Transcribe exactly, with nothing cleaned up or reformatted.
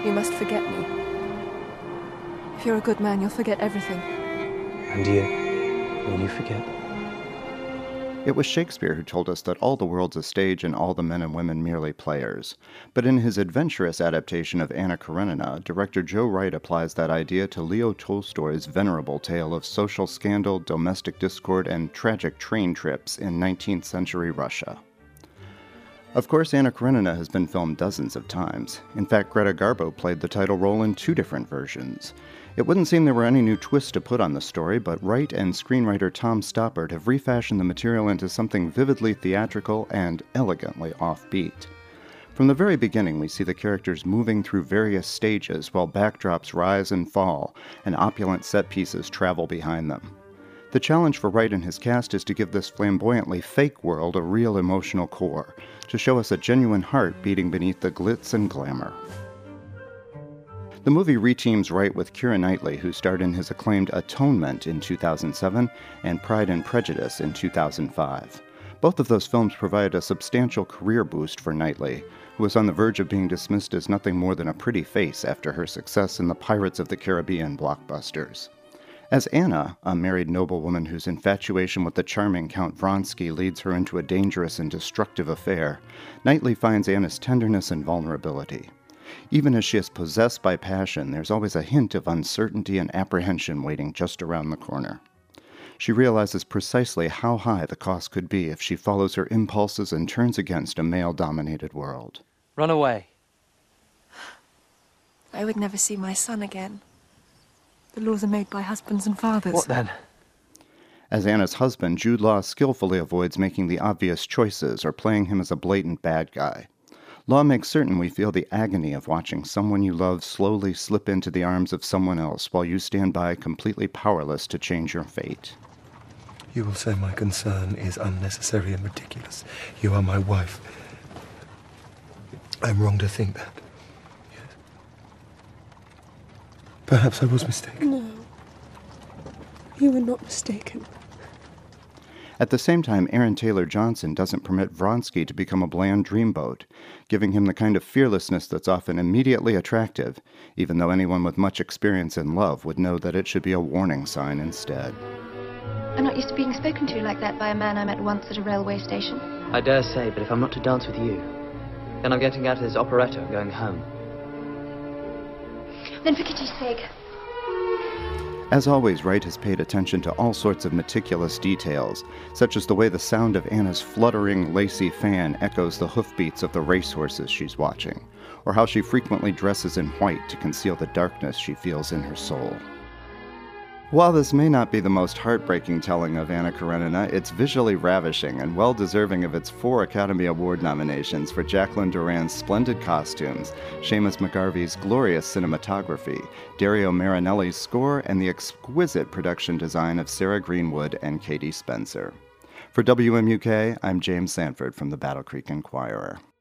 You must forget me. If you're a good man, you'll forget everything. And you? Will you forget? It was Shakespeare who told us that all the world's a stage and all the men and women merely players. But in his adventurous adaptation of Anna Karenina, director Joe Wright applies that idea to Leo Tolstoy's venerable tale of social scandal, domestic discord, and tragic train trips in nineteenth century Russia. Of course, Anna Karenina has been filmed dozens of times. In fact, Greta Garbo played the title role in two different versions. It wouldn't seem there were any new twists to put on the story, but Wright and screenwriter Tom Stoppard have refashioned the material into something vividly theatrical and elegantly offbeat. From the very beginning, we see the characters moving through various stages while backdrops rise and fall, and opulent set pieces travel behind them. The challenge for Wright and his cast is to give this flamboyantly fake world a real emotional core, to show us a genuine heart beating beneath the glitz and glamour. The movie reteams Wright with Keira Knightley, who starred in his acclaimed Atonement in two thousand seven and Pride and Prejudice in two thousand five. Both of those films provided a substantial career boost for Knightley, who was on the verge of being dismissed as nothing more than a pretty face after her success in the Pirates of the Caribbean blockbusters. As Anna, a married noblewoman whose infatuation with the charming Count Vronsky leads her into a dangerous and destructive affair, Knightley finds Anna's tenderness and vulnerability. Even as she is possessed by passion, there's always a hint of uncertainty and apprehension waiting just around the corner. She realizes precisely how high the cost could be if she follows her impulses and turns against a male-dominated world. Run away. I would never see my son again. The laws are made by husbands and fathers. What then? As Anna's husband, Jude Law skillfully avoids making the obvious choices or playing him as a blatant bad guy. Law makes certain we feel the agony of watching someone you love slowly slip into the arms of someone else while you stand by completely powerless to change your fate. You will say my concern is unnecessary and ridiculous. You are my wife. I'm wrong to think that. Perhaps I was mistaken. No. You were not mistaken. At the same time, Aaron Taylor Johnson doesn't permit Vronsky to become a bland dreamboat, giving him the kind of fearlessness that's often immediately attractive, even though anyone with much experience in love would know that it should be a warning sign instead. I'm not used to being spoken to like that by a man I met once at a railway station. I dare say, but if I'm not to dance with you, then I'm getting out of this operetta and going home. Then for Kitty's sake. As always, Wright has paid attention to all sorts of meticulous details, such as the way the sound of Anna's fluttering, lacy fan echoes the hoofbeats of the racehorses she's watching, or how she frequently dresses in white to conceal the darkness she feels in her soul. While this may not be the most heartbreaking telling of Anna Karenina, it's visually ravishing and well-deserving of its four Academy Award nominations for Jacqueline Duran's splendid costumes, Seamus McGarvey's glorious cinematography, Dario Marinelli's score, and the exquisite production design of Sarah Greenwood and Katie Spencer. For W M U K, I'm James Sanford from the Battle Creek Enquirer.